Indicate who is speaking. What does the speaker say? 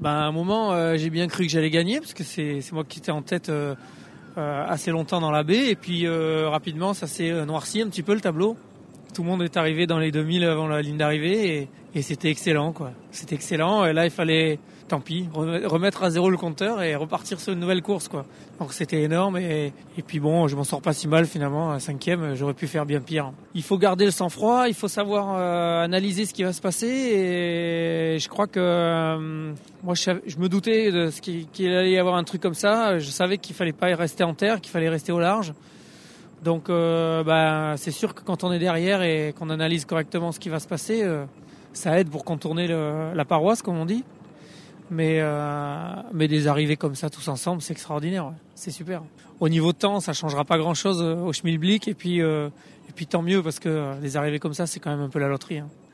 Speaker 1: À un moment, j'ai bien cru que j'allais gagner parce que c'est moi qui étais en tête assez longtemps dans la baie. Et puis rapidement, ça s'est noirci un petit peu le tableau. Tout le monde est arrivé dans les 2000 avant la ligne d'arrivée et c'était excellent, quoi. C'était excellent. Et là, il fallait, tant pis, remettre à zéro le compteur et repartir sur une nouvelle course, quoi. Donc c'était énorme et puis bon, je m'en sors pas si mal finalement. À 5e, j'aurais pu faire bien pire. Il faut garder le sang-froid, il faut savoir analyser ce qui va se passer et je crois que moi je me doutais de qu'il allait y avoir un truc comme ça. Je savais qu'il fallait pas rester en terre, qu'il fallait rester au large. Donc c'est sûr que quand on est derrière et qu'on analyse correctement ce qui va se passer, ça aide pour contourner la paroisse, comme on dit. Mais des arrivées comme ça tous ensemble, c'est extraordinaire, ouais. C'est super. Au niveau de temps, ça changera pas grand-chose au Schmilblick et puis tant mieux parce que des arrivées comme ça, c'est quand même un peu la loterie, hein.